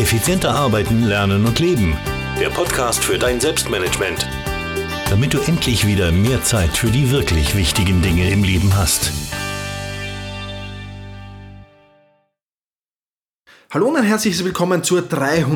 Effizienter arbeiten, lernen und leben. Der Podcast für dein Selbstmanagement. Damit du endlich wieder mehr Zeit für die wirklich wichtigen Dinge im Leben hast. Hallo und ein herzliches Willkommen zur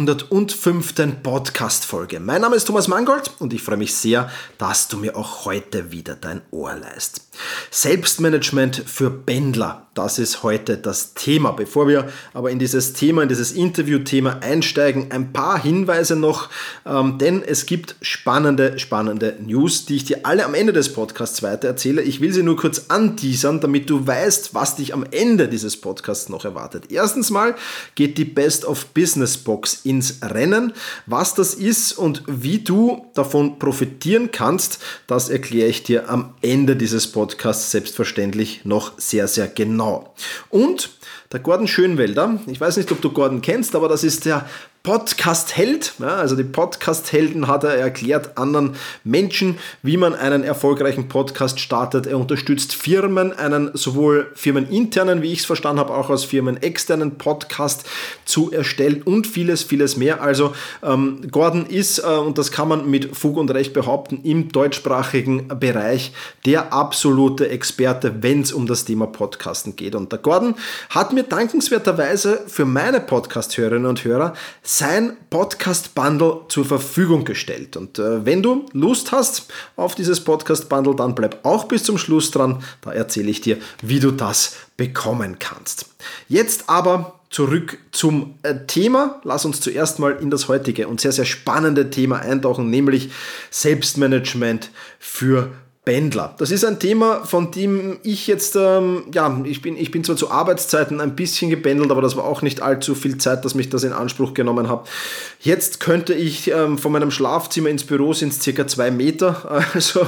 305. Podcast-Folge. Mein Name ist Thomas Mangold und ich freue mich sehr, dass du mir auch heute wieder dein Ohr leihst. Selbstmanagement für Pendler, das ist heute das Thema. Bevor wir aber in dieses Interview-Thema einsteigen, ein paar Hinweise noch, denn es gibt spannende News, die ich dir alle am Ende des Podcasts weiter erzähle. Ich will sie nur kurz anteasern, damit du weißt, was dich am Ende dieses Podcasts noch erwartet. Erstens mal geht die Best of Business Box ins Rennen. Was das ist und wie du davon profitieren kannst, das erkläre ich dir am Ende dieses Podcasts selbstverständlich noch sehr, sehr genau. Und der Gordon Schönwelder, ich weiß nicht, ob du Gordon kennst, aber das ist der Podcast-Held, ja, also die Podcast-Helden hat er erklärt anderen Menschen, wie man einen erfolgreichen Podcast startet. Er unterstützt Firmen, einen sowohl firmeninternen, wie ich es verstanden habe, auch als firmenexternen Podcast zu erstellen und vieles mehr. Also Gordon ist, und das kann man mit Fug und Recht behaupten, im deutschsprachigen Bereich der absolute Experte, wenn es um das Thema Podcasten geht. Und der Gordon hat mir dankenswerterweise für meine Podcast-Hörerinnen und Hörer sein Podcast-Bundle zur Verfügung gestellt. Und wenn du Lust hast auf dieses Podcast-Bundle, dann bleib auch bis zum Schluss dran. Da erzähle ich dir, wie du das bekommen kannst. Jetzt aber zurück zum Thema. Lass uns zuerst mal in das heutige und sehr, sehr spannende Thema eintauchen, nämlich Selbstmanagement für Pendler. Das ist ein Thema, von dem ich jetzt, ich bin zwar zu Arbeitszeiten ein bisschen gependelt, aber das war auch nicht allzu viel Zeit, dass mich das in Anspruch genommen habe. Jetzt könnte ich von meinem Schlafzimmer ins Büro sind es circa 2 Meter, also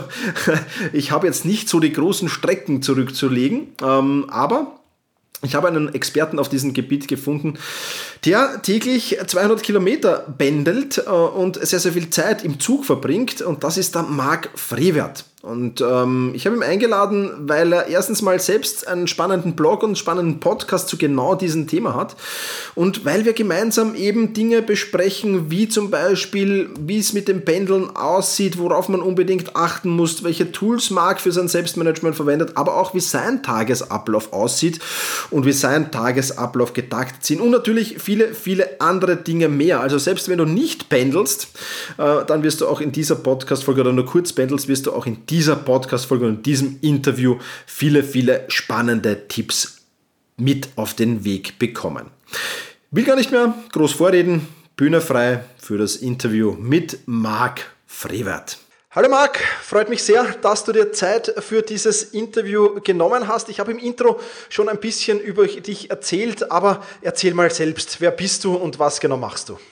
ich habe jetzt nicht so die großen Strecken zurückzulegen, aber ich habe einen Experten auf diesem Gebiet gefunden, der täglich 200 Kilometer pendelt und sehr, sehr viel Zeit im Zug verbringt, und das ist der Marc Frevert. Und ich habe ihn eingeladen, weil er erstens mal selbst einen spannenden Blog und einen spannenden Podcast zu genau diesem Thema hat und weil wir gemeinsam eben Dinge besprechen, wie zum Beispiel, wie es mit dem Pendeln aussieht, worauf man unbedingt achten muss, welche Tools Marc für sein Selbstmanagement verwendet, aber auch wie sein Tagesablauf aussieht und wie sein Tagesablauf getaktet sind und natürlich viele andere Dinge mehr. Also selbst wenn du nicht pendelst, dann wirst du auch in dieser Podcast-Folge oder nur kurz pendelst, wirst du auch in dieser Podcast-Folge und in diesem Interview viele spannende Tipps mit auf den Weg bekommen. Will gar nicht mehr groß vorreden, Bühne frei für das Interview mit Marc Frevert. Hallo Marc, freut mich sehr, dass du dir Zeit für dieses Interview genommen hast. Ich habe im Intro schon ein bisschen über dich erzählt, aber erzähl mal selbst, wer bist du und was genau machst du?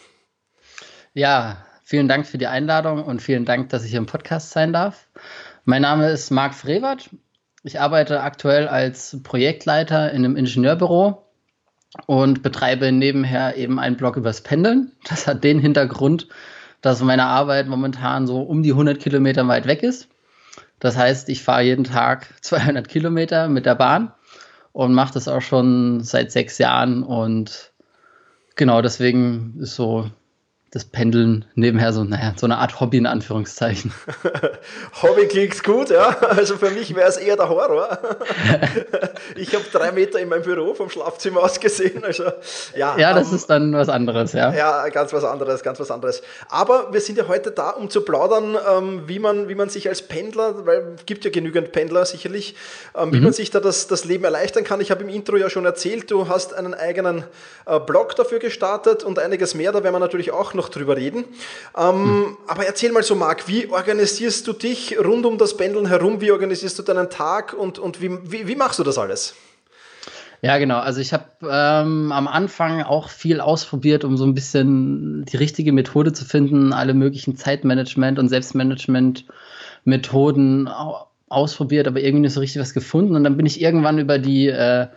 Ja, vielen Dank für die Einladung und vielen Dank, dass ich hier im Podcast sein darf. Mein Name ist Marc Frevert. Ich arbeite aktuell als Projektleiter in einem Ingenieurbüro und betreibe nebenher eben einen Blog übers Pendeln. Das hat den Hintergrund, dass meine Arbeit momentan so um die 100 Kilometer weit weg ist. Das heißt, ich fahre jeden Tag 200 Kilometer mit der Bahn und mache das auch schon seit 6 Jahren. Und genau deswegen ist so das Pendeln nebenher so eine Art Hobby in Anführungszeichen. Hobby klingt gut, ja. Also für mich wäre es eher der Horror. Ich habe 3 Meter in meinem Büro vom Schlafzimmer aus gesehen. Also, ja, das ist dann was anderes, ja. Ja, ganz was anderes. Aber wir sind ja heute da, um zu plaudern, wie man sich als Pendler, weil es gibt ja genügend Pendler sicherlich, wie man sich da das Leben erleichtern kann. Ich habe im Intro ja schon erzählt, du hast einen eigenen Blog dafür gestartet und einiges mehr, da werden wir natürlich auch noch drüber reden. Aber erzähl mal so, Marc, wie organisierst du dich rund um das Pendeln herum? Wie organisierst du deinen Tag und wie machst du das alles? Ja, genau. Also ich habe am Anfang auch viel ausprobiert, um so ein bisschen die richtige Methode zu finden, alle möglichen Zeitmanagement- und Selbstmanagement-Methoden ausprobiert, aber irgendwie nicht so richtig was gefunden. Und dann bin ich irgendwann über die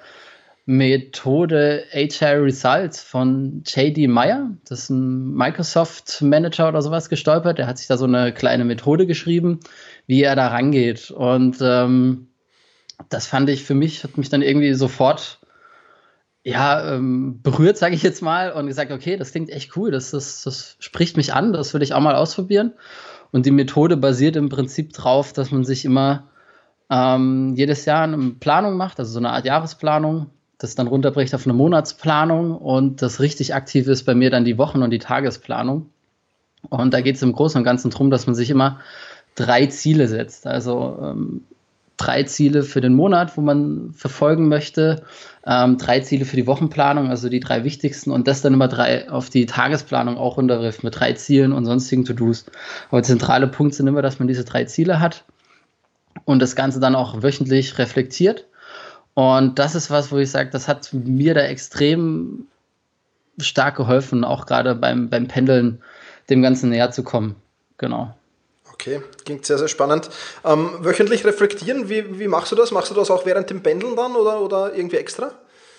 Methode HR Results von J.D. Meyer, das ist ein Microsoft-Manager oder sowas, gestolpert. Der hat sich da so eine kleine Methode geschrieben, wie er da rangeht. Und das fand ich für mich, hat mich dann irgendwie sofort berührt, sage ich jetzt mal, und gesagt, okay, das klingt echt cool, das spricht mich an, das will ich auch mal ausprobieren. Und die Methode basiert im Prinzip drauf, dass man sich immer jedes Jahr eine Planung macht, also so eine Art Jahresplanung, das dann runterbricht auf eine Monatsplanung, und das richtig aktiv ist bei mir dann die Wochen- und die Tagesplanung. Und da geht es im Großen und Ganzen darum, dass man sich immer 3 Ziele setzt. Also 3 Ziele für den Monat, wo man verfolgen möchte, 3 Ziele für die Wochenplanung, also die 3 wichtigsten, und das dann immer 3 auf die Tagesplanung auch runterrifft mit 3 Zielen und sonstigen To-Dos. Aber der zentrale Punkt sind immer, dass man diese 3 Ziele hat und das Ganze dann auch wöchentlich reflektiert. Und das ist was, wo ich sage, das hat mir da extrem stark geholfen, auch gerade beim Pendeln dem Ganzen näher zu kommen. Genau. Okay, klingt sehr, sehr spannend. Wöchentlich reflektieren, wie machst du das? Machst du das auch während dem Pendeln dann oder irgendwie extra?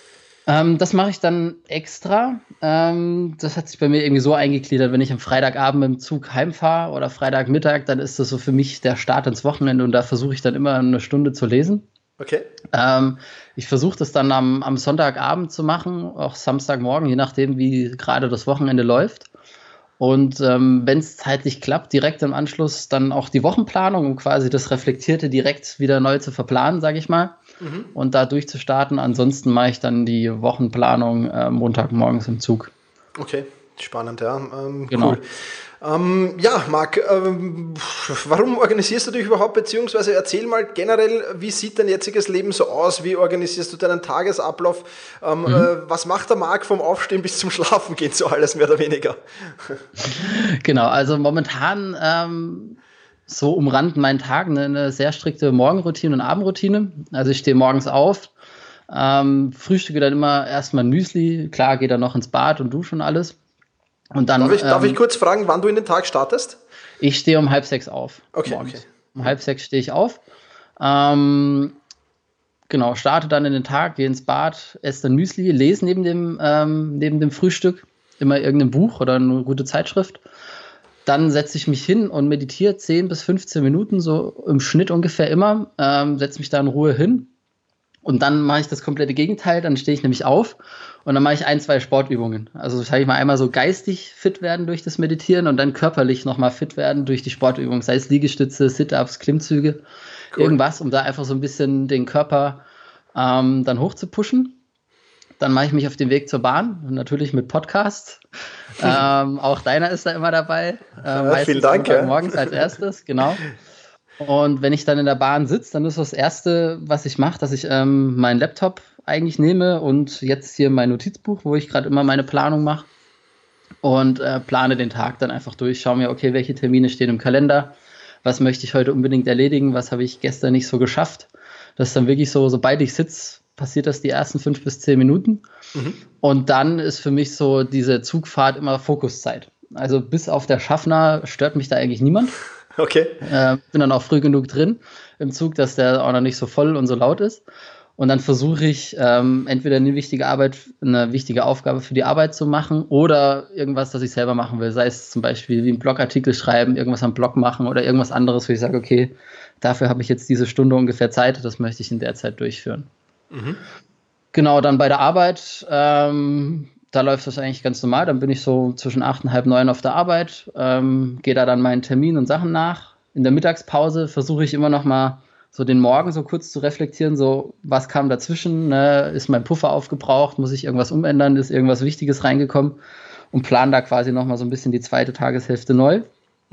Das mache ich dann extra. Das hat sich bei mir irgendwie so eingegliedert, wenn ich am Freitagabend mit dem Zug heimfahre oder Freitagmittag, dann ist das so für mich der Start ins Wochenende, und da versuche ich dann immer eine Stunde zu lesen. Okay. Ich versuche das dann am Sonntagabend zu machen, auch Samstagmorgen, je nachdem, wie gerade das Wochenende läuft. Und wenn es zeitlich klappt, direkt im Anschluss dann auch die Wochenplanung, um quasi das Reflektierte direkt wieder neu zu verplanen, sage ich mal, und da durchzustarten. Ansonsten mache ich dann die Wochenplanung Montagmorgens im Zug. Okay, spannend, ja. Genau. Cool. Marc, warum organisierst du dich überhaupt, beziehungsweise erzähl mal generell, wie sieht dein jetziges Leben so aus, wie organisierst du deinen Tagesablauf, was macht der Marc vom Aufstehen bis zum Schlafen gehen, so alles mehr oder weniger? Genau, also momentan so umrannt mein Tag eine sehr strikte Morgenroutine und Abendroutine. Also ich stehe morgens auf, frühstücke dann immer erstmal Müsli, klar, gehe dann noch ins Bad und dusche und alles. Und dann, darf ich kurz fragen, wann du in den Tag startest? Ich stehe um 5:30 auf. Okay. Um 5:30 stehe ich auf. Genau, starte dann in den Tag, gehe ins Bad, esse dann Müsli, lese neben dem Frühstück immer irgendein Buch oder eine gute Zeitschrift. Dann setze ich mich hin und meditiere 10 bis 15 Minuten, so im Schnitt ungefähr immer. Setze mich da in Ruhe hin. Und dann mache ich das komplette Gegenteil, dann stehe ich nämlich auf und dann mache ich 1, 2 Sportübungen. Also sage ich mal, einmal so geistig fit werden durch das Meditieren und dann körperlich nochmal fit werden durch die Sportübungen, sei es Liegestütze, Sit-Ups, Klimmzüge, irgendwas, um da einfach so ein bisschen den Körper dann hoch zu pushen. Dann mache ich mich auf den Weg zur Bahn, natürlich mit Podcast. Auch deiner ist da immer dabei. Vielen Dank. Morgens als erstes, genau. Und wenn ich dann in der Bahn sitze, dann ist das Erste, was ich mache, dass ich meinen Laptop eigentlich nehme und jetzt hier mein Notizbuch, wo ich gerade immer meine Planung mache, und plane den Tag dann einfach durch. Schaue mir, okay, welche Termine stehen im Kalender, was möchte ich heute unbedingt erledigen, was habe ich gestern nicht so geschafft. Das ist dann wirklich so, sobald ich sitze, passiert das die ersten 5 bis 10 Minuten. Und dann ist für mich so diese Zugfahrt immer Fokuszeit. Also bis auf der Schaffner stört mich da eigentlich niemand. Okay. Bin dann auch früh genug drin im Zug, dass der auch noch nicht so voll und so laut ist. Und dann versuche ich entweder eine wichtige Aufgabe für die Arbeit zu machen oder irgendwas, das ich selber machen will. Sei es zum Beispiel wie einen Blogartikel schreiben, irgendwas am Blog machen oder irgendwas anderes, wo ich sage, okay, dafür habe ich jetzt diese Stunde ungefähr Zeit, das möchte ich in der Zeit durchführen. Genau, dann bei der Arbeit, da läuft das eigentlich ganz normal. Dann bin ich so zwischen 8 und halb 9 auf der Arbeit, gehe da dann meinen Termin und Sachen nach. In der Mittagspause versuche ich immer noch mal so den Morgen so kurz zu reflektieren, so was kam dazwischen, ne? Ist mein Puffer aufgebraucht, muss ich irgendwas umändern, ist irgendwas Wichtiges reingekommen, und plane da quasi noch mal so ein bisschen die zweite Tageshälfte neu.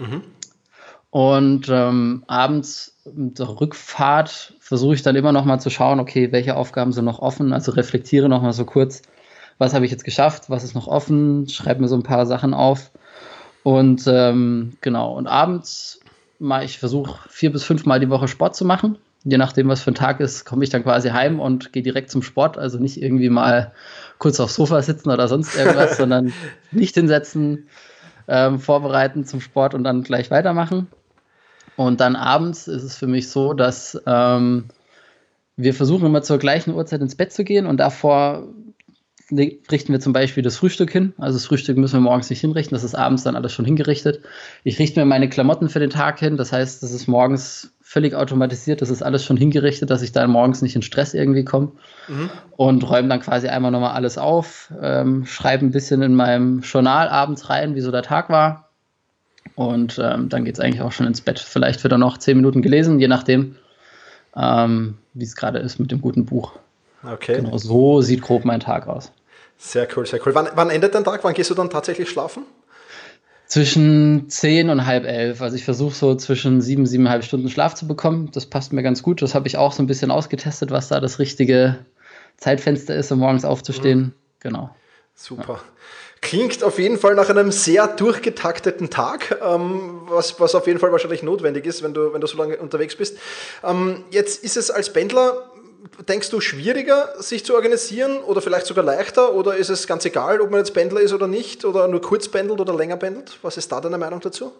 Und abends mit der Rückfahrt versuche ich dann immer noch mal zu schauen, okay, welche Aufgaben sind noch offen, also reflektiere noch mal so kurz, was habe ich jetzt geschafft, was ist noch offen, schreibe mir so ein paar Sachen auf. Und genau, und abends ich versuche 4 bis 5 Mal die Woche Sport zu machen. Je nachdem, was für ein Tag ist, komme ich dann quasi heim und gehe direkt zum Sport. Also nicht irgendwie mal kurz aufs Sofa sitzen oder sonst irgendwas, sondern nicht hinsetzen, vorbereiten zum Sport und dann gleich weitermachen. Und dann abends ist es für mich so, dass wir versuchen immer zur gleichen Uhrzeit ins Bett zu gehen, und davor richten wir zum Beispiel das Frühstück hin. Also das Frühstück müssen wir morgens nicht hinrichten, das ist abends dann alles schon hingerichtet. Ich richte mir meine Klamotten für den Tag hin, das heißt, das ist morgens völlig automatisiert. Das ist alles schon hingerichtet, dass ich dann morgens nicht in Stress irgendwie komme. Und räume dann quasi einmal nochmal alles auf, schreibe ein bisschen in meinem Journal abends rein, wie so der Tag war. Und dann geht es eigentlich auch schon ins Bett. Vielleicht wird dann noch 10 Minuten gelesen, je nachdem, wie es gerade ist mit dem guten Buch. Okay. Genau, so sieht grob mein Tag aus. Sehr cool, sehr cool. Wann endet dein Tag? Wann gehst du dann tatsächlich schlafen? Zwischen 10 und halb 11. Also ich versuche so zwischen 7,5 Stunden Schlaf zu bekommen. Das passt mir ganz gut. Das habe ich auch so ein bisschen ausgetestet, was da das richtige Zeitfenster ist, um morgens aufzustehen. Genau. Super. Ja. Klingt auf jeden Fall nach einem sehr durchgetakteten Tag, was auf jeden Fall wahrscheinlich notwendig ist, wenn du so lange unterwegs bist. Jetzt ist es als Pendler, denkst du, schwieriger, sich zu organisieren oder vielleicht sogar leichter? Oder ist es ganz egal, ob man jetzt Pendler ist oder nicht oder nur kurz pendelt oder länger pendelt? Was ist da deine Meinung dazu?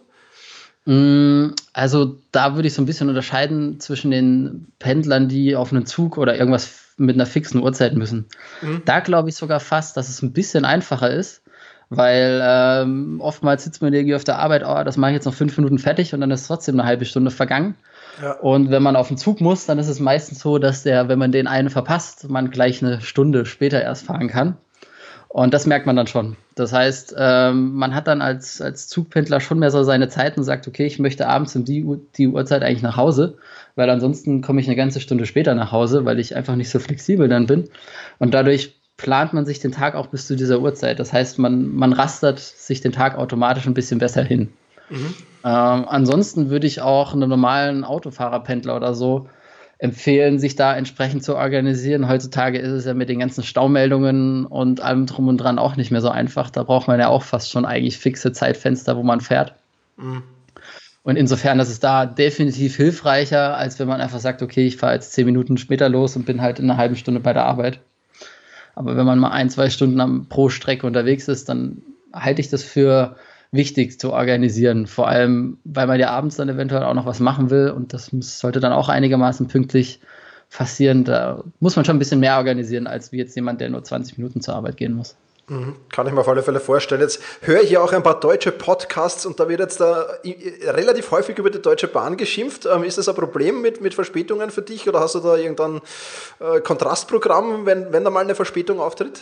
Also da würde ich so ein bisschen unterscheiden zwischen den Pendlern, die auf einen Zug oder irgendwas mit einer fixen Uhrzeit müssen. Da glaube ich sogar fast, dass es ein bisschen einfacher ist, weil oftmals sitzt man irgendwie auf der Arbeit, das mache ich jetzt noch 5 Minuten fertig und dann ist trotzdem eine halbe Stunde vergangen. Ja. Und wenn man auf den Zug muss, dann ist es meistens so, dass wenn man den einen verpasst, man gleich eine Stunde später erst fahren kann. Und das merkt man dann schon. Das heißt, man hat dann als Zugpendler schon mehr so seine Zeit und sagt, okay, ich möchte abends um die Uhrzeit eigentlich nach Hause, weil ansonsten komme ich eine ganze Stunde später nach Hause, weil ich einfach nicht so flexibel dann bin. Und dadurch plant man sich den Tag auch bis zu dieser Uhrzeit. Das heißt, man rastert sich den Tag automatisch ein bisschen besser hin. Ansonsten würde ich auch einem normalen Autofahrerpendler oder so empfehlen, sich da entsprechend zu organisieren. Heutzutage ist es ja mit den ganzen Staumeldungen und allem drum und dran auch nicht mehr so einfach. Da braucht man ja auch fast schon eigentlich fixe Zeitfenster, wo man fährt. Und insofern ist es da definitiv hilfreicher, als wenn man einfach sagt, okay, ich fahre jetzt 10 Minuten später los und bin halt in einer halben Stunde bei der Arbeit. Aber wenn man mal 1-2 Stunden pro Strecke unterwegs ist, dann halte ich das für wichtig zu organisieren, vor allem, weil man ja abends dann eventuell auch noch was machen will und das sollte dann auch einigermaßen pünktlich passieren. Da muss man schon ein bisschen mehr organisieren, als wie jetzt jemand, der nur 20 Minuten zur Arbeit gehen muss. Kann ich mir auf alle Fälle vorstellen. Jetzt höre ich ja auch ein paar deutsche Podcasts und da wird jetzt relativ häufig über die Deutsche Bahn geschimpft. Ist das ein Problem mit Verspätungen für dich oder hast du da irgendein Kontrastprogramm, wenn da mal eine Verspätung auftritt?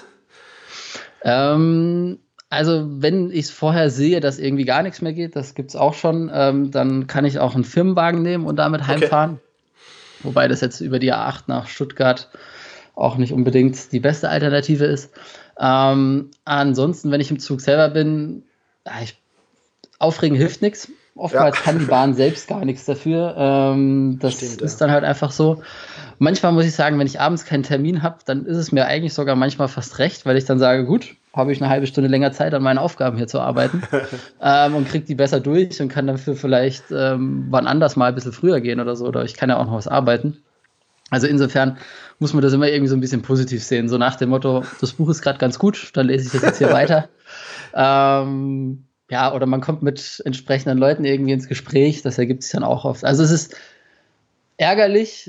Also wenn ich es vorher sehe, dass irgendwie gar nichts mehr geht, das gibt es auch schon, dann kann ich auch einen Firmenwagen nehmen und damit heimfahren. Okay. Wobei das jetzt über die A8 nach Stuttgart auch nicht unbedingt die beste Alternative ist. Ansonsten, wenn ich im Zug selber bin, aufregen hilft nichts. Oftmals kann die Bahn selbst gar nichts dafür. Das stimmt, ist dann halt einfach so. Manchmal muss ich sagen, wenn ich abends keinen Termin habe, dann ist es mir eigentlich sogar manchmal fast recht, weil ich dann sage, gut, habe ich eine halbe Stunde länger Zeit, an meinen Aufgaben hier zu arbeiten und kriege die besser durch und kann dafür vielleicht wann anders mal ein bisschen früher gehen oder so. Oder ich kann ja auch noch was arbeiten. Also insofern muss man das immer irgendwie so ein bisschen positiv sehen. So nach dem Motto, das Buch ist gerade ganz gut, dann lese ich das jetzt hier weiter. Oder man kommt mit entsprechenden Leuten irgendwie ins Gespräch. Das ergibt sich dann auch oft. Also es ist ärgerlich,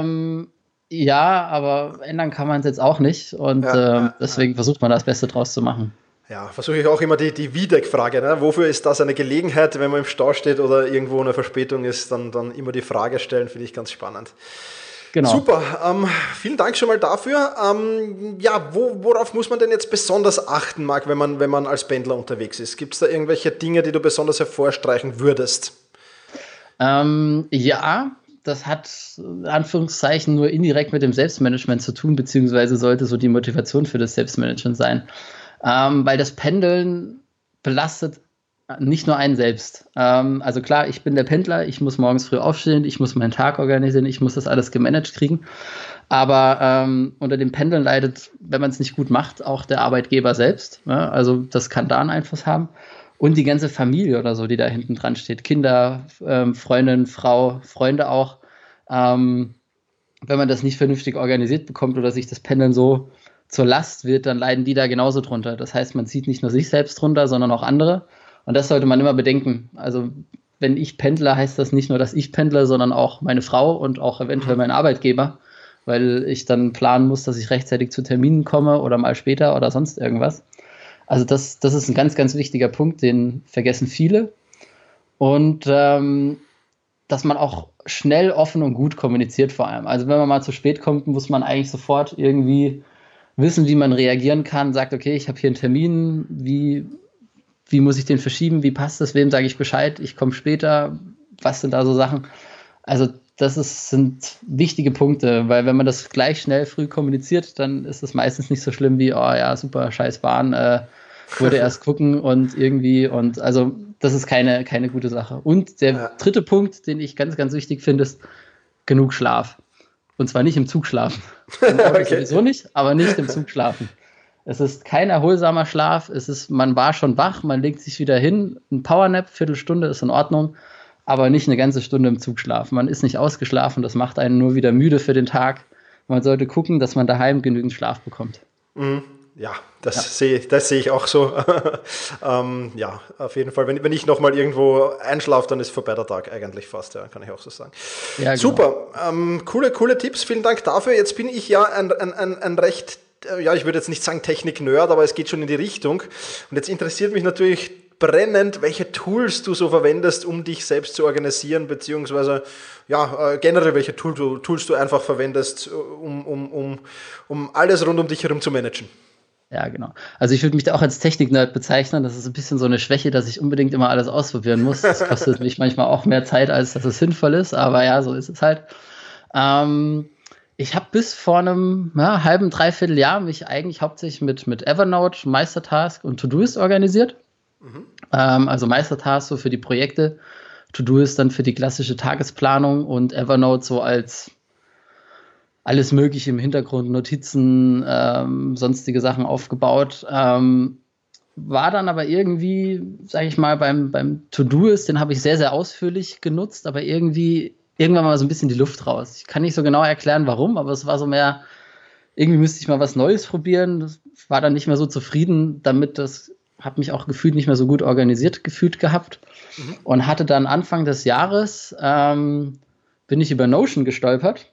aber ändern kann man es jetzt auch nicht. Und deswegen versucht man das Beste draus zu machen. Ja, versuche ich auch immer die Wiedeck-Frage. Ne? Wofür ist das eine Gelegenheit, wenn man im Stau steht oder irgendwo eine Verspätung ist, dann immer die Frage stellen, finde ich ganz spannend. Genau. Super, vielen Dank schon mal dafür. Worauf muss man denn jetzt besonders achten, Marc, wenn man als Pendler unterwegs ist? Gibt es da irgendwelche Dinge, die du besonders hervorstreichen würdest? Das hat in Anführungszeichen nur indirekt mit dem Selbstmanagement zu tun, beziehungsweise sollte so die Motivation für das Selbstmanagement sein. Weil das Pendeln belastet nicht nur einen selbst. Also klar, ich bin der Pendler, ich muss morgens früh aufstehen, ich muss meinen Tag organisieren, ich muss das alles gemanagt kriegen. Aber unter dem Pendeln leidet, wenn man es nicht gut macht, auch der Arbeitgeber selbst. Ja? Also das kann da einen Einfluss haben. Und die ganze Familie oder so, die da hinten dran steht. Kinder, Freundin, Frau, Freunde auch. Wenn man das nicht vernünftig organisiert bekommt oder sich das Pendeln so zur Last wird, dann leiden die da genauso drunter. Das heißt, man zieht nicht nur sich selbst drunter, sondern auch andere. Und das sollte man immer bedenken. Also wenn ich pendle, heißt das nicht nur, dass ich pendle, sondern auch meine Frau und auch eventuell mein Arbeitgeber, weil ich dann planen muss, dass ich rechtzeitig zu Terminen komme oder mal später oder sonst irgendwas. Also das ist ein ganz, ganz wichtiger Punkt, den vergessen viele. Und dass man auch schnell, offen und gut kommuniziert vor allem. Also wenn man mal zu spät kommt, muss man eigentlich sofort irgendwie wissen, wie man reagieren kann, sagt, okay, ich habe hier einen Termin, wie muss ich den verschieben, wie passt das, wem sage ich Bescheid, ich komme später, was sind da so Sachen? Also sind wichtige Punkte, weil wenn man das gleich schnell früh kommuniziert, dann ist es meistens nicht so schlimm wie, oh ja, super, scheiß Bahn, würde erst gucken und irgendwie und also das ist keine gute Sache. Und der dritte Punkt, den ich ganz, ganz wichtig finde, ist genug Schlaf. Und zwar nicht im Zug schlafen. Okay. Sowieso nicht, aber nicht im Zug schlafen. Es ist kein erholsamer Schlaf, man war schon wach, man legt sich wieder hin, ein Powernap, Viertelstunde ist in Ordnung, aber nicht eine ganze Stunde im Zug schlafen. Man ist nicht ausgeschlafen, das macht einen nur wieder müde für den Tag. Man sollte gucken, dass man daheim genügend Schlaf bekommt. Ja, das sehe ich auch so. Ja, auf jeden Fall. Wenn ich nochmal irgendwo einschlafe, dann ist vorbei der Tag eigentlich fast, ja, kann ich auch so sagen. Ja, genau. Super, coole Tipps, vielen Dank dafür. Jetzt bin ich ja ein recht, ja, ich würde jetzt nicht sagen Technik-Nerd, aber es geht schon in die Richtung. Und jetzt interessiert mich natürlich brennend, welche Tools du so verwendest, um dich selbst zu organisieren, beziehungsweise ja, generell welche Tools du einfach verwendest, um alles rund um dich herum zu managen. Ja, genau. Also ich würde mich da auch als Technik-Nerd bezeichnen. Das ist ein bisschen so eine Schwäche, dass ich unbedingt immer alles ausprobieren muss. Das kostet mich manchmal auch mehr Zeit, als dass es sinnvoll ist. Aber ja, so ist es halt. Ich habe bis vor einem halben, dreiviertel Jahr mich eigentlich hauptsächlich mit Evernote, Meistertask und Todoist organisiert. Also Meistertask so für die Projekte, Todoist dann für die klassische Tagesplanung und Evernote so als alles Mögliche im Hintergrund, Notizen, sonstige Sachen aufgebaut. War dann aber irgendwie, sage ich mal, beim Todoist, den habe ich sehr, sehr ausführlich genutzt, aber irgendwann mal so ein bisschen die Luft raus. Ich kann nicht so genau erklären, warum, aber es war so mehr, irgendwie müsste ich mal was Neues probieren. Das war dann nicht mehr so zufrieden damit, das habe mich auch gefühlt nicht mehr so gut organisiert gefühlt gehabt und hatte dann Anfang des Jahres, bin ich über Notion gestolpert.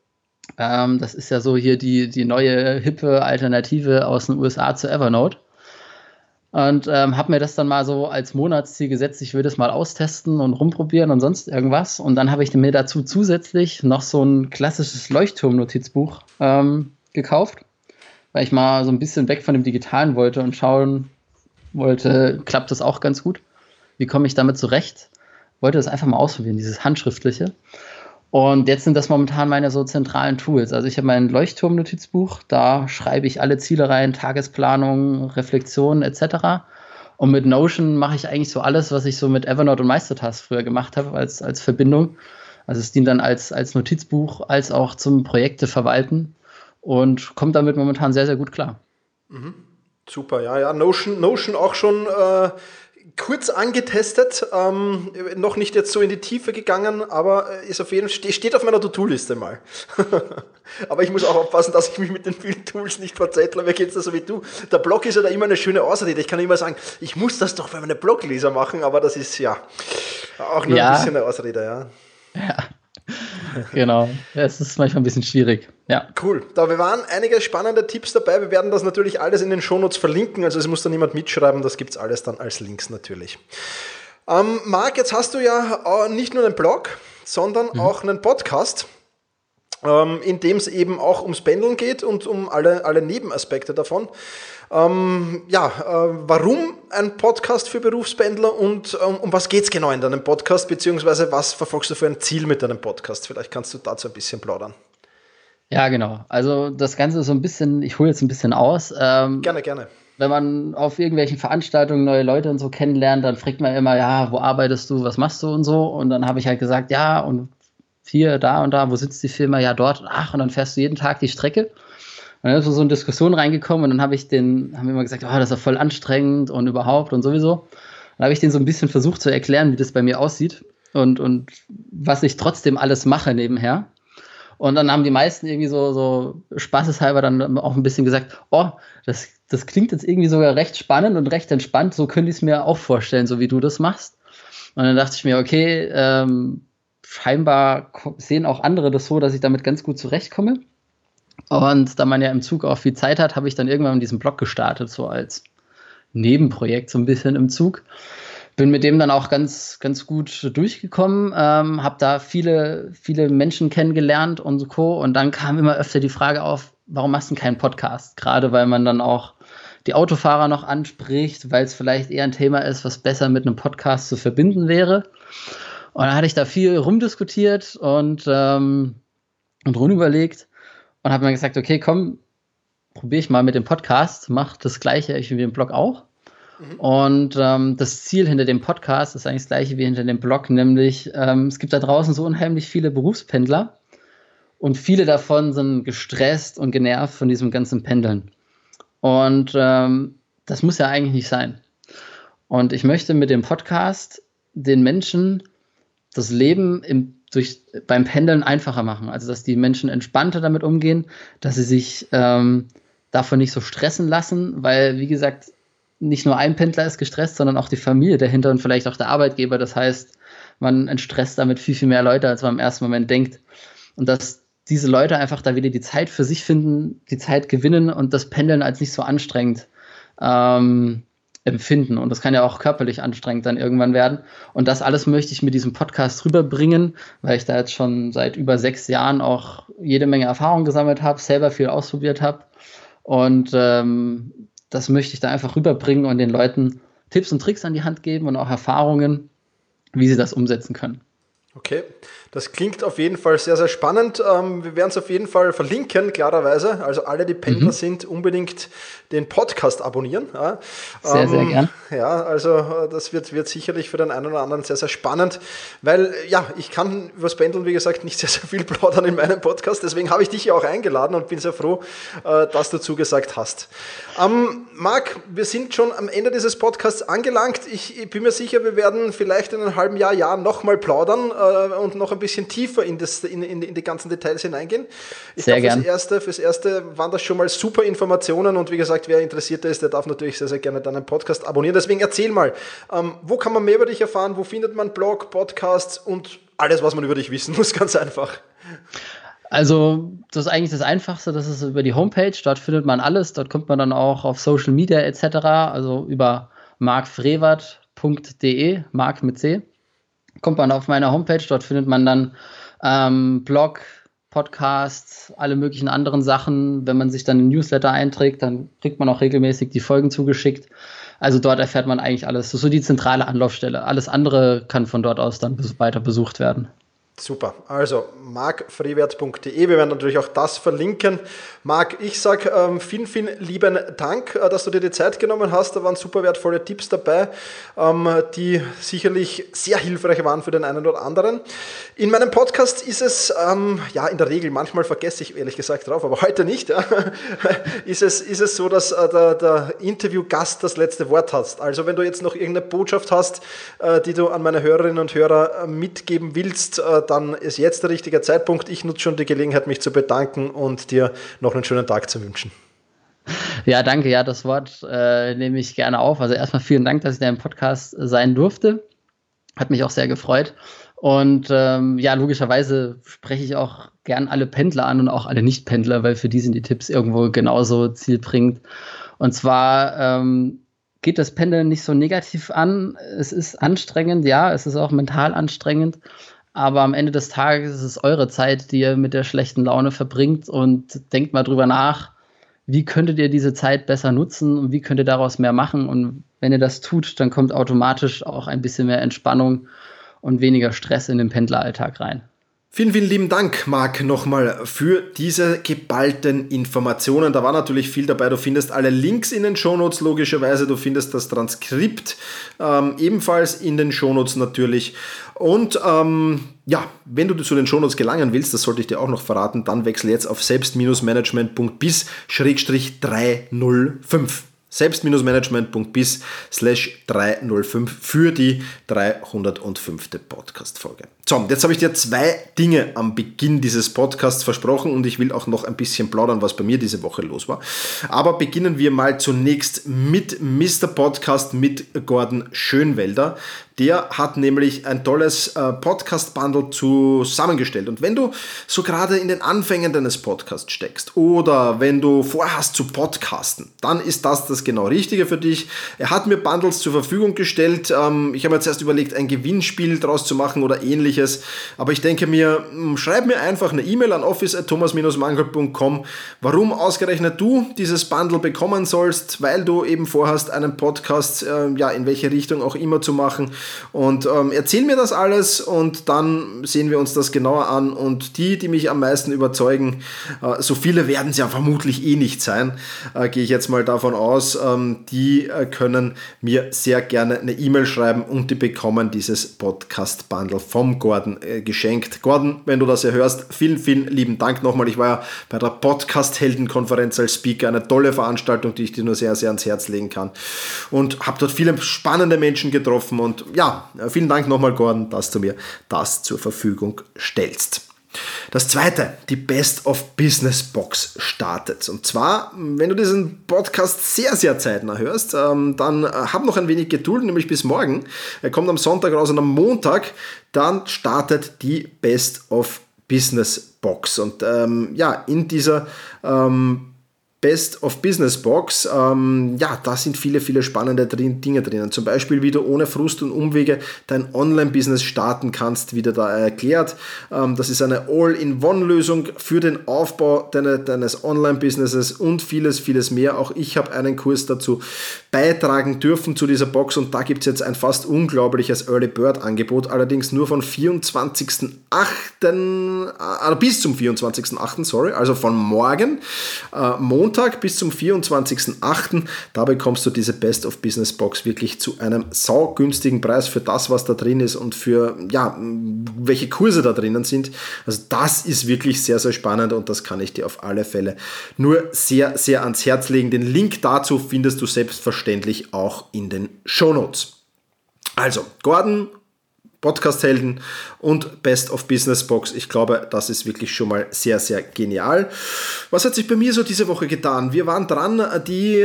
Das ist ja so hier die neue, hippe Alternative aus den USA zu Evernote. Und habe mir das dann mal so als Monatsziel gesetzt, ich will das mal austesten und rumprobieren und sonst irgendwas. Und dann habe ich mir dazu zusätzlich noch so ein klassisches Leuchtturm-Notizbuch gekauft, weil ich mal so ein bisschen weg von dem Digitalen wollte und schauen wollte, klappt das auch ganz gut? Wie komme ich damit zurecht? Wollte das einfach mal ausprobieren, dieses Handschriftliche. Und jetzt sind das momentan meine so zentralen Tools. Also ich habe mein Leuchtturm-Notizbuch, da schreibe ich alle Ziele rein, Tagesplanung, Reflexion etc. Und mit Notion mache ich eigentlich so alles, was ich so mit Evernote und Meistertask früher gemacht habe, als Verbindung. Also es dient dann als Notizbuch, als auch zum Projekte verwalten und kommt damit momentan sehr, sehr gut klar. Super, ja. Notion auch schon kurz angetestet, noch nicht jetzt so in die Tiefe gegangen, aber ist auf jeden Fall steht auf meiner To-Do-Liste mal. Aber ich muss auch aufpassen, dass ich mich mit den vielen Tools nicht verzettle. Mir geht es da so wie du. Der Blog ist ja da immer eine schöne Ausrede. Ich kann immer sagen, ich muss das doch für meine Blogleser machen, aber das ist ja auch nur ein bisschen eine Ausrede, ja. Ja. Genau, es ist manchmal ein bisschen schwierig. Ja. Cool, da waren einige spannende Tipps dabei. Wir werden das natürlich alles in den Shownotes verlinken, also es muss da niemand mitschreiben, das gibt es alles dann als Links natürlich. Marc, jetzt hast du ja nicht nur einen Blog, sondern auch einen Podcast, in dem es eben auch ums Pendeln geht und um alle Nebenaspekte davon. Warum ein Podcast für Berufspendler und um was geht es genau in deinem Podcast, beziehungsweise was verfolgst du für ein Ziel mit deinem Podcast? Vielleicht kannst du dazu ein bisschen plaudern. Ja, genau. Also das Ganze ist so ein bisschen, ich hole jetzt ein bisschen aus. Gerne. Wenn man auf irgendwelchen Veranstaltungen neue Leute und so kennenlernt, dann fragt man immer, ja, wo arbeitest du, was machst du und so. Und dann habe ich halt gesagt, ja, und hier, da und da, wo sitzt die Firma? Ja, dort. Ach, und dann fährst du jeden Tag die Strecke. Und dann ist so eine Diskussion reingekommen und dann haben wir immer gesagt, das ist ja voll anstrengend und überhaupt und sowieso. Dann habe ich denen so ein bisschen versucht zu erklären, wie das bei mir aussieht und was ich trotzdem alles mache nebenher. Und dann haben die meisten irgendwie so spaßeshalber dann auch ein bisschen gesagt, das klingt jetzt irgendwie sogar recht spannend und recht entspannt, so könnte ich es mir auch vorstellen, so wie du das machst. Und dann dachte ich mir, okay, scheinbar sehen auch andere das so, dass ich damit ganz gut zurechtkomme. Und da man ja im Zug auch viel Zeit hat, habe ich dann irgendwann diesen Blog gestartet, so als Nebenprojekt so ein bisschen im Zug. bin mit dem dann auch ganz, ganz gut durchgekommen, habe da viele, viele Menschen kennengelernt und so Co. Und dann kam immer öfter die Frage auf, warum machst du keinen Podcast? Gerade weil man dann auch die Autofahrer noch anspricht, weil es vielleicht eher ein Thema ist, was besser mit einem Podcast zu verbinden wäre. Und dann hatte ich da viel rumdiskutiert und rumüberlegt und habe mir gesagt, okay, komm, probiere ich mal mit dem Podcast, mach das Gleiche wie dem Blog auch. Und das Ziel hinter dem Podcast ist eigentlich das gleiche wie hinter dem Blog, nämlich es gibt da draußen so unheimlich viele Berufspendler und viele davon sind gestresst und genervt von diesem ganzen Pendeln. Und das muss ja eigentlich nicht sein. Und ich möchte mit dem Podcast den Menschen das Leben beim Pendeln einfacher machen. Also, dass die Menschen entspannter damit umgehen, dass sie sich davon nicht so stressen lassen, weil, wie gesagt, nicht nur ein Pendler ist gestresst, sondern auch die Familie dahinter und vielleicht auch der Arbeitgeber. Das heißt, man entstresst damit viel, viel mehr Leute, als man im ersten Moment denkt. Und dass diese Leute einfach da wieder die Zeit für sich finden, die Zeit gewinnen und das Pendeln als nicht so anstrengend empfinden. Und das kann ja auch körperlich anstrengend dann irgendwann werden. Und das alles möchte ich mit diesem Podcast rüberbringen, weil ich da jetzt schon seit über 6 Jahren auch jede Menge Erfahrung gesammelt habe, selber viel ausprobiert habe. Und das möchte ich da einfach rüberbringen und den Leuten Tipps und Tricks an die Hand geben und auch Erfahrungen, wie sie das umsetzen können. Okay, das klingt auf jeden Fall sehr, sehr spannend. Wir werden es auf jeden Fall verlinken, klarerweise. Also alle, die Pendler sind, unbedingt den Podcast abonnieren. Ja. Sehr, sehr gern. Ja, also das wird sicherlich für den einen oder anderen sehr, sehr spannend, weil ja, ich kann über das Pendeln, wie gesagt, nicht sehr, sehr viel plaudern in meinem Podcast. Deswegen habe ich dich ja auch eingeladen und bin sehr froh, dass du zugesagt hast. Marc, wir sind schon am Ende dieses Podcasts angelangt. Ich bin mir sicher, wir werden vielleicht in einem halben Jahr nochmal plaudern und noch ein bisschen tiefer in die ganzen Details hineingehen. Ich glaube, fürs Erste waren das schon mal super Informationen und wie gesagt, wer Interessierter ist, der darf natürlich sehr, sehr gerne deinen Podcast abonnieren. Deswegen erzähl mal, wo kann man mehr über dich erfahren, wo findet man Blog, Podcasts und alles, was man über dich wissen muss, ganz einfach. Also das ist eigentlich das Einfachste, das ist über die Homepage, dort findet man alles, dort kommt man dann auch auf Social Media etc., also über markfrevert.de, Mark mit C. Kommt man auf meine Homepage, dort findet man dann Blog, Podcasts, alle möglichen anderen Sachen. Wenn man sich dann in Newsletter einträgt, dann kriegt man auch regelmäßig die Folgen zugeschickt. Also dort erfährt man eigentlich alles. Das ist so die zentrale Anlaufstelle. Alles andere kann von dort aus dann weiter besucht werden. Super, also markfrevert.de, wir werden natürlich auch das verlinken. Marc, ich sage vielen, vielen lieben Dank, dass du dir die Zeit genommen hast. Da waren super wertvolle Tipps dabei, die sicherlich sehr hilfreich waren für den einen oder anderen. In meinem Podcast ist es, in der Regel, manchmal vergesse ich ehrlich gesagt drauf, aber heute nicht, ist es so, dass der Interviewgast das letzte Wort hat. Also wenn du jetzt noch irgendeine Botschaft hast, die du an meine Hörerinnen und Hörer mitgeben willst, dann ist jetzt der richtige Zeitpunkt. Ich nutze schon die Gelegenheit, mich zu bedanken und dir noch einen schönen Tag zu wünschen. Ja, danke. Ja, das Wort nehme ich gerne auf. Also erstmal vielen Dank, dass ich da im Podcast sein durfte. Hat mich auch sehr gefreut. Und logischerweise spreche ich auch gern alle Pendler an und auch alle Nicht-Pendler, weil für die sind die Tipps irgendwo genauso zielbringend. Und zwar geht das Pendeln nicht so negativ an. Es ist anstrengend, ja, es ist auch mental anstrengend. Aber am Ende des Tages ist es eure Zeit, die ihr mit der schlechten Laune verbringt und denkt mal drüber nach, wie könntet ihr diese Zeit besser nutzen und wie könnt ihr daraus mehr machen. Und wenn ihr das tut, dann kommt automatisch auch ein bisschen mehr Entspannung und weniger Stress in den Pendleralltag rein. Vielen, vielen lieben Dank, Marc, nochmal für diese geballten Informationen. Da war natürlich viel dabei. Du findest alle Links in den Shownotes, logischerweise. Du findest das Transkript ebenfalls in den Shownotes natürlich. Und wenn du zu den Shownotes gelangen willst, das sollte ich dir auch noch verraten, dann wechsle jetzt auf selbst-management.bis/305. selbst-management.bis/305 für die 305. Podcast-Folge. So, jetzt habe ich dir 2 Dinge am Beginn dieses Podcasts versprochen und ich will auch noch ein bisschen plaudern, was bei mir diese Woche los war. Aber beginnen wir mal zunächst mit Mr. Podcast mit Gordon Schönwelder. Der hat nämlich ein tolles Podcast-Bundle zusammengestellt. Und wenn du so gerade in den Anfängen deines Podcasts steckst oder wenn du vorhast zu podcasten, dann ist das genau Richtige für dich. Er hat mir Bundles zur Verfügung gestellt. Ich habe mir jetzt erst überlegt, ein Gewinnspiel draus zu machen oder ähnliches. Aber ich denke mir, schreib mir einfach eine E-Mail an office@thomas-mangold.com, warum ausgerechnet du dieses Bundle bekommen sollst, weil du eben vorhast, einen Podcast in welche Richtung auch immer zu machen. Und erzähl mir das alles und dann sehen wir uns das genauer an. Und die mich am meisten überzeugen, so viele werden es ja vermutlich eh nicht sein, gehe ich jetzt mal davon aus, die können mir sehr gerne eine E-Mail schreiben und die bekommen dieses Podcast-Bundle vom Gordon geschenkt. Gordon, wenn du das ja hörst, vielen, vielen lieben Dank nochmal. Ich war ja bei der Podcast-Helden-Konferenz als Speaker, eine tolle Veranstaltung, die ich dir nur sehr, sehr ans Herz legen kann. Und habe dort viele spannende Menschen getroffen und ja, vielen Dank nochmal, Gordon, dass du mir das zur Verfügung stellst. Das zweite, die Best of Business Box startet. Und zwar, wenn du diesen Podcast sehr, sehr zeitnah hörst, dann hab noch ein wenig Geduld, nämlich bis morgen. Er kommt am Sonntag raus und am Montag, dann startet die Best of Business Box. Und in dieser Best of Business Box, da sind viele, viele spannende Dinge drinnen. Zum Beispiel, wie du ohne Frust und Umwege dein Online-Business starten kannst, wie der da erklärt. Das ist eine All-in-One-Lösung für den Aufbau deines Online-Businesses und vieles, vieles mehr. Auch ich habe einen Kurs dazu beitragen dürfen zu dieser Box und da gibt es jetzt ein fast unglaubliches Early Bird-Angebot, allerdings nur von 24.8. Bis zum 24.8., also von morgen, Montag bis zum 24.8. Da bekommst du diese Best of Business Box wirklich zu einem saugünstigen Preis für das, was da drin ist und für welche Kurse da drinnen sind. Also das ist wirklich sehr, sehr spannend und das kann ich dir auf alle Fälle nur sehr, sehr ans Herz legen. Den Link dazu findest du selbstverständlich auch in den Shownotes. Also, Gordon, Podcast-Helden und Best of Business Box. Ich glaube, das ist wirklich schon mal sehr, sehr genial. Was hat sich bei mir so diese Woche getan? Wir waren dran, die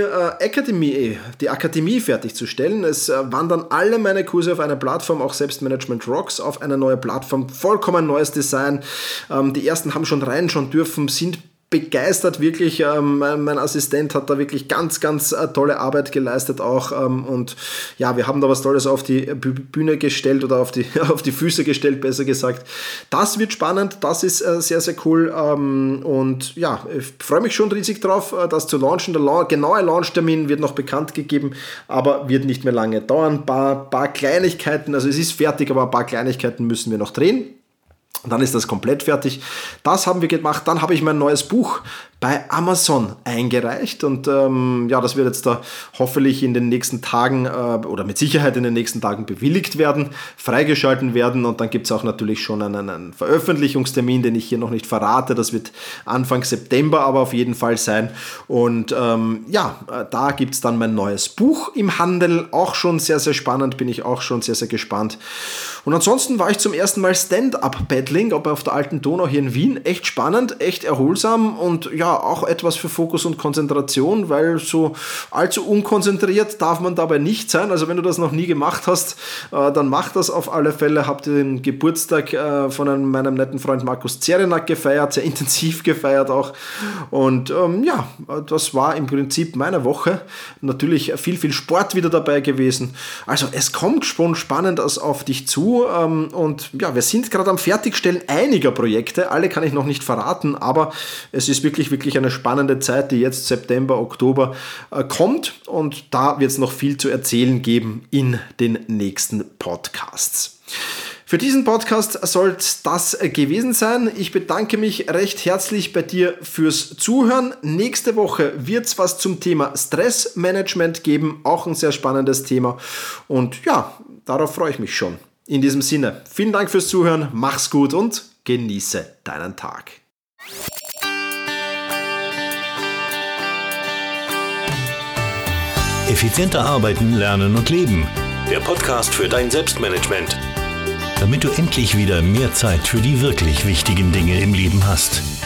Akademie fertigzustellen. Es wandern alle meine Kurse auf eine Plattform, auch Selbstmanagement Rocks, auf eine neue Plattform. Vollkommen neues Design. Die ersten haben schon reinschauen dürfen, sind begeistert, wirklich. Mein Assistent hat da wirklich ganz, ganz tolle Arbeit geleistet auch und ja, wir haben da was Tolles auf die Bühne gestellt oder auf die Füße gestellt, besser gesagt. Das wird spannend, das ist sehr, sehr cool und ja, ich freue mich schon riesig drauf, das zu launchen. Der genaue Launchtermin wird noch bekannt gegeben, aber wird nicht mehr lange dauern. Ein paar Kleinigkeiten, also es ist fertig, aber ein paar Kleinigkeiten müssen wir noch drehen. Und dann ist das komplett fertig. Das haben wir gemacht. Dann habe ich mein neues Buch bei Amazon eingereicht und das wird jetzt da hoffentlich in den nächsten Tagen oder mit Sicherheit in den nächsten Tagen bewilligt werden, freigeschalten werden und dann gibt es auch natürlich schon einen Veröffentlichungstermin, den ich hier noch nicht verrate. Das wird Anfang September aber auf jeden Fall sein und da gibt es dann mein neues Buch im Handel, auch schon sehr, sehr spannend, bin ich auch schon sehr, sehr gespannt. Und ansonsten war ich zum ersten Mal Stand-Up-Paddling, aber auf der Alten Donau hier in Wien, echt spannend, echt erholsam und ja, auch etwas für Fokus und Konzentration, weil so allzu unkonzentriert darf man dabei nicht sein. Also wenn du das noch nie gemacht hast, dann mach das auf alle Fälle. Habt ihr den Geburtstag von meinem netten Freund Markus Zerenak gefeiert, sehr intensiv gefeiert auch. Und das war im Prinzip meine Woche. Natürlich viel, viel Sport wieder dabei gewesen. Also es kommt schon spannend auf dich zu und ja, wir sind gerade am Fertigstellen einiger Projekte. Alle kann ich noch nicht verraten, aber es ist wirklich eine spannende Zeit, die jetzt September, Oktober kommt und da wird es noch viel zu erzählen geben in den nächsten Podcasts. Für diesen Podcast soll das gewesen sein. Ich bedanke mich recht herzlich bei dir fürs Zuhören. Nächste Woche wird es was zum Thema Stressmanagement geben, auch ein sehr spannendes Thema und ja, darauf freue ich mich schon. In diesem Sinne, vielen Dank fürs Zuhören, mach's gut und genieße deinen Tag. Effizienter arbeiten, lernen und leben. Der Podcast für dein Selbstmanagement. Damit du endlich wieder mehr Zeit für die wirklich wichtigen Dinge im Leben hast.